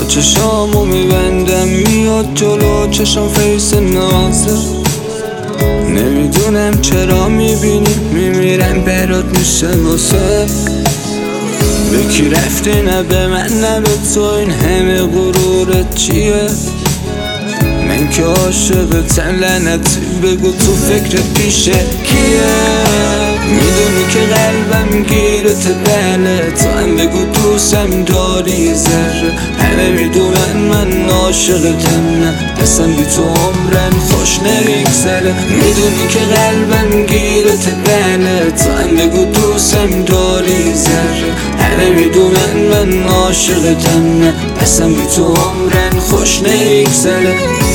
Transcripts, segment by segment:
چشامو میبندم میاد جلو چشام فیس نازه. نمیدونم چرا میبینی میمیرم برات میشه واسه. به کی رفتی نه به من نه به تو، این همه غرورت چیه؟ من که عاشقتم لعنتی، بگو تو فکرت پیشه کیه؟ میدونی که قلبم گیرت بله، تو هم بگو دوستم داری ذره. همه میدونن من عاشقتم نه اصلا بی تو عمرم خوش نمیگذره. میدونی که قلبم گیرت بله، تو هم بگو دوستم داری ذره. همه میدونن من عاشقتم نه اصلا بی تو عمرم خوش نمیگذره.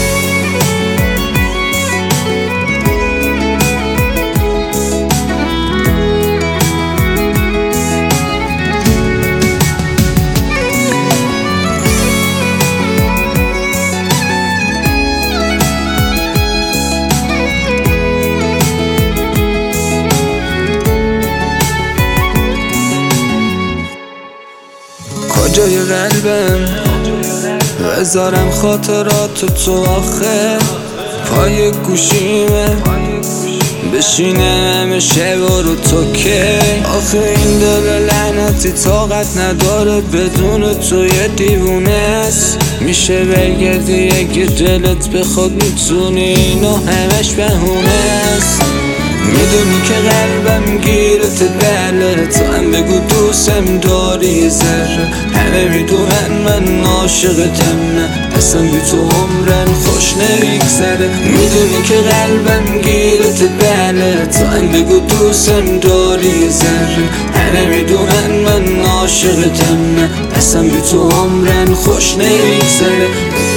کجای قلبم بذارم خاطرات تو آخه؟ پای گوشیمه بشینم همه شبا رو تو که. آخه این دل لعنتی طاقت نداره بدون تو یه دیوونه است. میشه بگردی اگه دلت بخواد میتونی، اینو همش بهونه است. میدونی که قلبم گیرت بله، تو هم بگو دوستم داری ذره. همه میدونن من عاشقتم نه اصلا بی تو عمرم خوش نمیگذره. میدونی که قلبم گیرت بله، تو هم بگو دوستم داری ذره. همه میدونن من عاشقتم نه اصلا بی تو عمرم خوش نمیگذره.